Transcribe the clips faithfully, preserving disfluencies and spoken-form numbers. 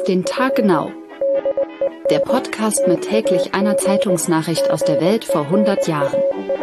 den Tag genau. Der Podcast mit täglich einer Zeitungsnachricht aus der Welt vor hundert Jahren.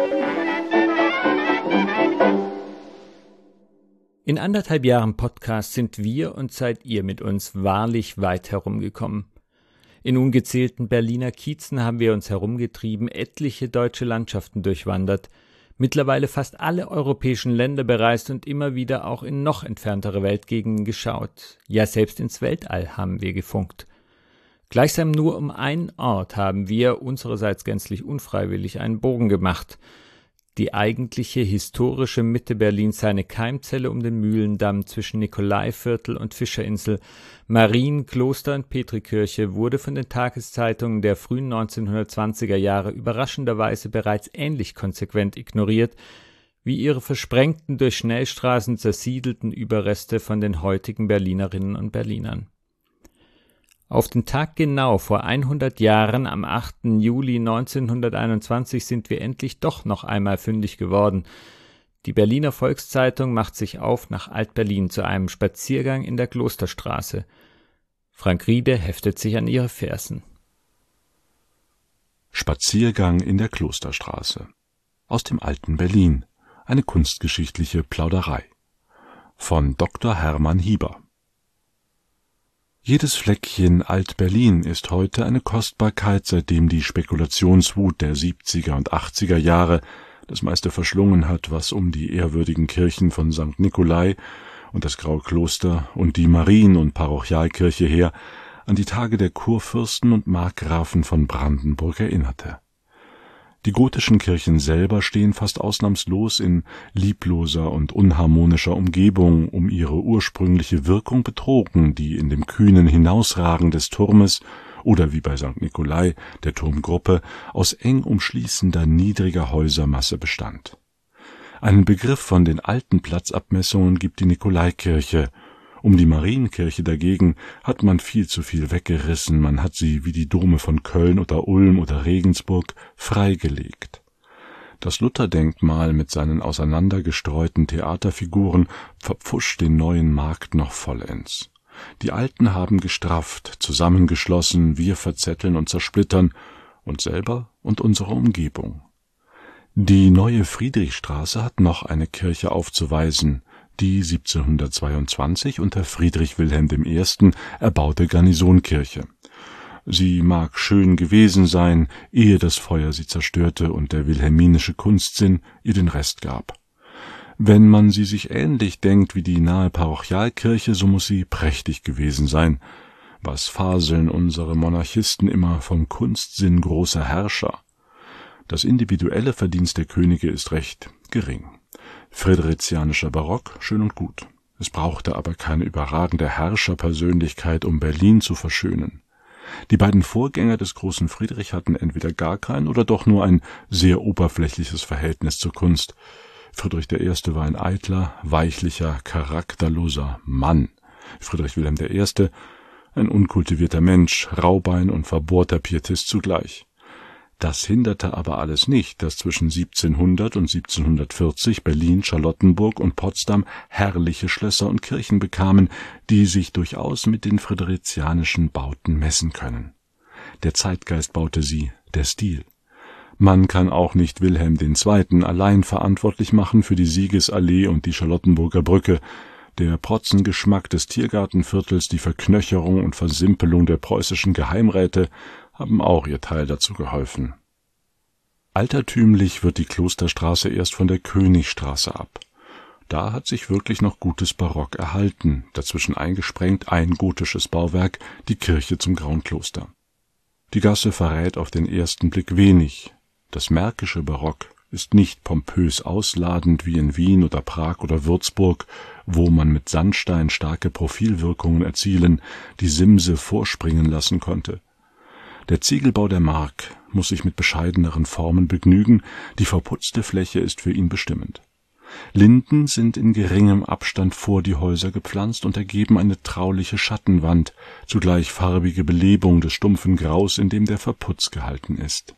In anderthalb Jahren Podcast sind wir und seid ihr mit uns wahrlich weit herumgekommen. In ungezählten Berliner Kiezen haben wir uns herumgetrieben, etliche deutsche Landschaften durchwandert, mittlerweile fast alle europäischen Länder bereist und immer wieder auch in noch entferntere Weltgegenden geschaut. Ja, selbst ins Weltall haben wir gefunkt. Gleichsam nur um einen Ort haben wir, unsererseits gänzlich unfreiwillig, einen Bogen gemacht. Die eigentliche historische Mitte Berlins, seine Keimzelle um den Mühlendamm zwischen Nikolaiviertel und Fischerinsel, Marien, Kloster und Petrikirche, wurde von den Tageszeitungen der frühen neunzehnhundertzwanziger Jahre überraschenderweise bereits ähnlich konsequent ignoriert, wie ihre versprengten, durch Schnellstraßen zersiedelten Überreste von den heutigen Berlinerinnen und Berlinern. Auf den Tag genau vor hundert Jahren, am achten Juli neunzehnhunderteinundzwanzig, sind wir endlich doch noch einmal fündig geworden. Die Berliner Volkszeitung macht sich auf nach Alt-Berlin zu einem Spaziergang in der Klosterstraße. Frank Riede heftet sich an ihre Fersen. Spaziergang in der Klosterstraße. Aus dem alten Berlin. Eine kunstgeschichtliche Plauderei. Von Doktor Hermann Hieber. Jedes Fleckchen Alt-Berlin ist heute eine Kostbarkeit, seitdem die Spekulationswut der siebziger und achtziger Jahre das meiste verschlungen hat, was um die ehrwürdigen Kirchen von Sankt Nikolai und das Graue Kloster und die Marien- und Parochialkirche her an die Tage der Kurfürsten und Markgrafen von Brandenburg erinnerte. Die gotischen Kirchen selber stehen fast ausnahmslos in liebloser und unharmonischer Umgebung, um ihre ursprüngliche Wirkung betrogen, die in dem kühnen Hinausragen des Turmes oder wie bei Sankt Nikolai der Turmgruppe aus eng umschließender niedriger Häusermasse bestand. Einen Begriff von den alten Platzabmessungen gibt die Nikolaikirche. Um die Marienkirche dagegen hat man viel zu viel weggerissen, man hat sie wie die Dome von Köln oder Ulm oder Regensburg freigelegt. Das Lutherdenkmal mit seinen auseinandergestreuten Theaterfiguren verpfuscht den neuen Markt noch vollends. Die Alten haben gestrafft, zusammengeschlossen, wir verzetteln und zersplittern, uns selber und unsere Umgebung. Die neue Friedrichstraße hat noch eine Kirche aufzuweisen, die siebzehnhundertzweiundzwanzig unter Friedrich Wilhelm der Erste erbaute Garnisonkirche. Sie mag schön gewesen sein, ehe das Feuer sie zerstörte und der wilhelminische Kunstsinn ihr den Rest gab. Wenn man sie sich ähnlich denkt wie die nahe Parochialkirche, so muss sie prächtig gewesen sein. Was faseln unsere Monarchisten immer vom Kunstsinn großer Herrscher? Das individuelle Verdienst der Könige ist recht gering. Friderizianischer Barock, schön und gut. Es brauchte aber keine überragende Herrscherpersönlichkeit, um Berlin zu verschönen. Die beiden Vorgänger des großen Friedrich hatten entweder gar kein oder doch nur ein sehr oberflächliches Verhältnis zur Kunst. Friedrich der Erste war ein eitler, weichlicher, charakterloser Mann. Friedrich Wilhelm der Erste ein unkultivierter Mensch, Raubein und verbohrter Pietist zugleich. Das hinderte aber alles nicht, dass zwischen siebzehnhundert und siebzehnhundertvierzig Berlin, Charlottenburg und Potsdam herrliche Schlösser und Kirchen bekamen, die sich durchaus mit den friderizianischen Bauten messen können. Der Zeitgeist baute sie, der Stil. Man kann auch nicht Wilhelm der Zweite allein verantwortlich machen für die Siegesallee und die Charlottenburger Brücke. Der Protzengeschmack des Tiergartenviertels, die Verknöcherung und Versimpelung der preußischen Geheimräte haben auch ihr Teil dazu geholfen. Altertümlich wird die Klosterstraße erst von der Königstraße ab. Da hat sich wirklich noch gutes Barock erhalten, dazwischen eingesprengt ein gotisches Bauwerk, die Kirche zum Grauen Kloster. Die Gasse verrät auf den ersten Blick wenig. Das märkische Barock ist nicht pompös ausladend wie in Wien oder Prag oder Würzburg, wo man mit Sandstein starke Profilwirkungen erzielen, die Simse vorspringen lassen konnte. Der Ziegelbau der Mark muss sich mit bescheideneren Formen begnügen, die verputzte Fläche ist für ihn bestimmend. Linden sind in geringem Abstand vor die Häuser gepflanzt und ergeben eine trauliche Schattenwand, zugleich farbige Belebung des stumpfen Graus, in dem der Verputz gehalten ist.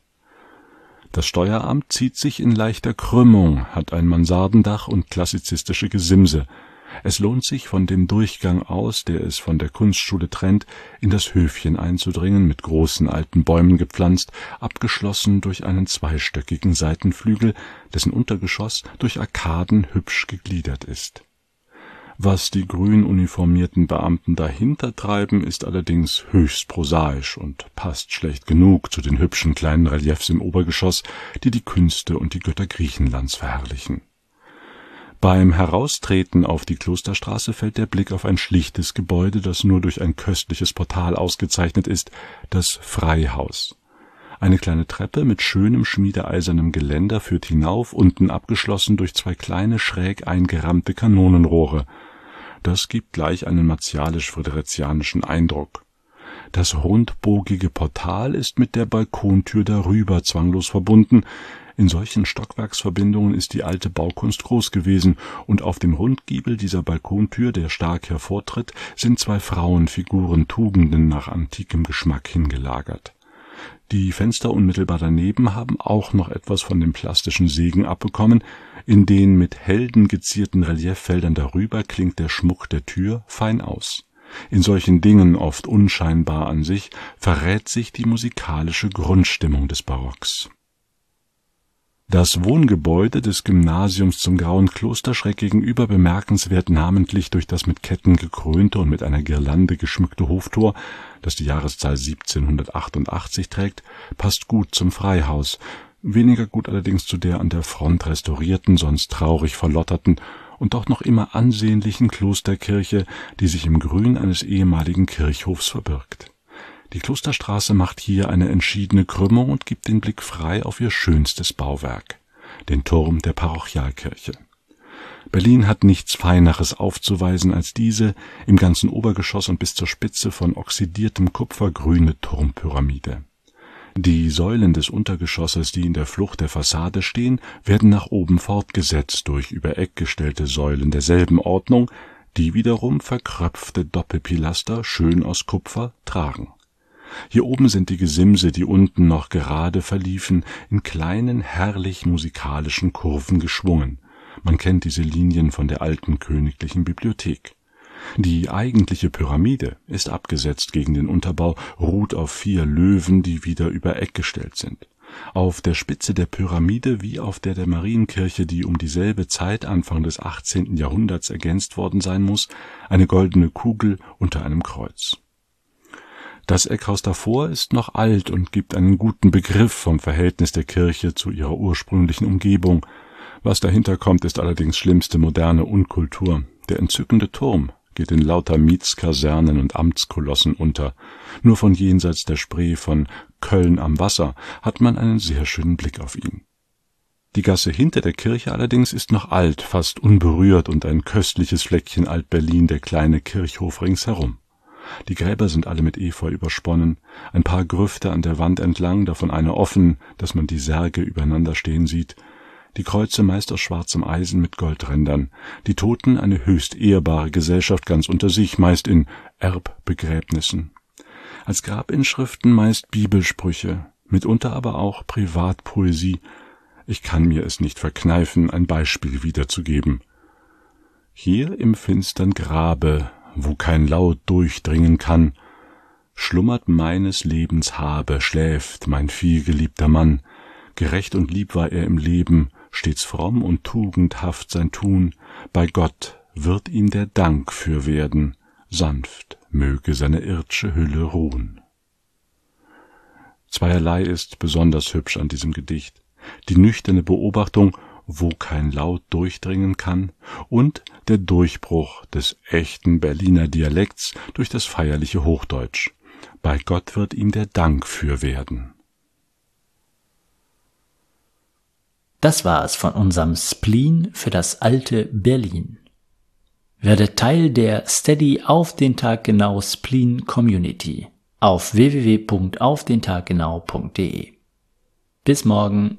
Das Steueramt zieht sich in leichter Krümmung, hat ein Mansardendach und klassizistische Gesimse. Es lohnt sich, von dem Durchgang aus, der es von der Kunstschule trennt, in das Höfchen einzudringen, mit großen alten Bäumen gepflanzt, abgeschlossen durch einen zweistöckigen Seitenflügel, dessen Untergeschoss durch Arkaden hübsch gegliedert ist. Was die grün uniformierten Beamten dahinter treiben, ist allerdings höchst prosaisch und passt schlecht genug zu den hübschen kleinen Reliefs im Obergeschoss, die die Künste und die Götter Griechenlands verherrlichen. Beim Heraustreten auf die Klosterstraße fällt der Blick auf ein schlichtes Gebäude, das nur durch ein köstliches Portal ausgezeichnet ist, das Freihaus. Eine kleine Treppe mit schönem schmiedeeisernem Geländer führt hinauf, unten abgeschlossen durch zwei kleine schräg eingerammte Kanonenrohre. Das gibt gleich einen martialisch-friderizianischen Eindruck. Das rundbogige Portal ist mit der Balkontür darüber zwanglos verbunden. In solchen Stockwerksverbindungen ist die alte Baukunst groß gewesen, und auf dem Rundgiebel dieser Balkontür, der stark hervortritt, sind zwei Frauenfiguren Tugenden nach antikem Geschmack hingelagert. Die Fenster unmittelbar daneben haben auch noch etwas von dem plastischen Segen abbekommen. In den mit Helden gezierten Relieffeldern darüber klingt der Schmuck der Tür fein aus. In solchen Dingen, oft unscheinbar an sich, verrät sich die musikalische Grundstimmung des Barocks. Das Wohngebäude des Gymnasiums zum Grauen Kloster schräg gegenüber, bemerkenswert namentlich durch das mit Ketten gekrönte und mit einer Girlande geschmückte Hoftor, das die Jahreszahl siebzehnhundertachtundachtzig trägt, passt gut zum Freihaus, weniger gut allerdings zu der an der Front restaurierten, sonst traurig verlotterten und doch noch immer ansehnlichen Klosterkirche, die sich im Grün eines ehemaligen Kirchhofs verbirgt. Die Klosterstraße macht hier eine entschiedene Krümmung und gibt den Blick frei auf ihr schönstes Bauwerk, den Turm der Parochialkirche. Berlin hat nichts Feineres aufzuweisen als diese, im ganzen Obergeschoss und bis zur Spitze von oxidiertem Kupfer grüne Turmpyramide. Die Säulen des Untergeschosses, die in der Flucht der Fassade stehen, werden nach oben fortgesetzt durch über Eck gestellte Säulen derselben Ordnung, die wiederum verkröpfte Doppelpilaster, schön aus Kupfer, tragen. Hier oben sind die Gesimse, die unten noch gerade verliefen, in kleinen, herrlich musikalischen Kurven geschwungen. Man kennt diese Linien von der alten königlichen Bibliothek. Die eigentliche Pyramide ist abgesetzt gegen den Unterbau, ruht auf vier Löwen, die wieder über Eck gestellt sind. Auf der Spitze der Pyramide wie auf der der Marienkirche, die um dieselbe Zeit Anfang des achtzehnten Jahrhunderts ergänzt worden sein muss, eine goldene Kugel unter einem Kreuz. Das Eckhaus davor ist noch alt und gibt einen guten Begriff vom Verhältnis der Kirche zu ihrer ursprünglichen Umgebung. Was dahinter kommt, ist allerdings schlimmste moderne Unkultur. Der entzückende Turm geht in lauter Mietskasernen und Amtskolossen unter. Nur von jenseits der Spree von Köln am Wasser hat man einen sehr schönen Blick auf ihn. Die Gasse hinter der Kirche allerdings ist noch alt, fast unberührt und ein köstliches Fleckchen Alt-Berlin, der kleine Kirchhof ringsherum. Die Gräber sind alle mit Efeu übersponnen, ein paar Grüfte an der Wand entlang, davon eine offen, dass man die Särge übereinander stehen sieht, die Kreuze meist aus schwarzem Eisen mit Goldrändern, die Toten eine höchst ehrbare Gesellschaft ganz unter sich, meist in Erbbegräbnissen. Als Grabinschriften meist Bibelsprüche, mitunter aber auch Privatpoesie. Ich kann mir es nicht verkneifen, ein Beispiel wiederzugeben. Hier im finstern Grabe, wo kein Laut durchdringen kann, schlummert meines Lebens Habe, schläft mein vielgeliebter Mann. Gerecht und lieb war er im Leben, stets fromm und tugendhaft sein Tun. Bei Gott wird ihm der Dank für werden, sanft möge seine ird'sche Hülle ruhen. Zweierlei ist besonders hübsch an diesem Gedicht: die nüchterne Beobachtung, wo kein Laut durchdringen kann, und der Durchbruch des echten Berliner Dialekts durch das feierliche Hochdeutsch. Bei Gott wird ihm der Dank für werden. Das war es von unserem Spleen für das alte Berlin. Werde Teil der Steady auf den Tag genau Spleen Community auf w w w punkt auf den tag genau punkt d e. Bis morgen.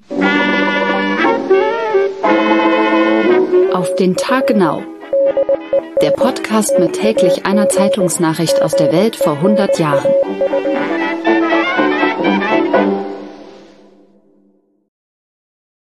Auf den Tag genau. Der Podcast mit täglich einer Zeitungsnachricht aus der Welt vor hundert Jahren.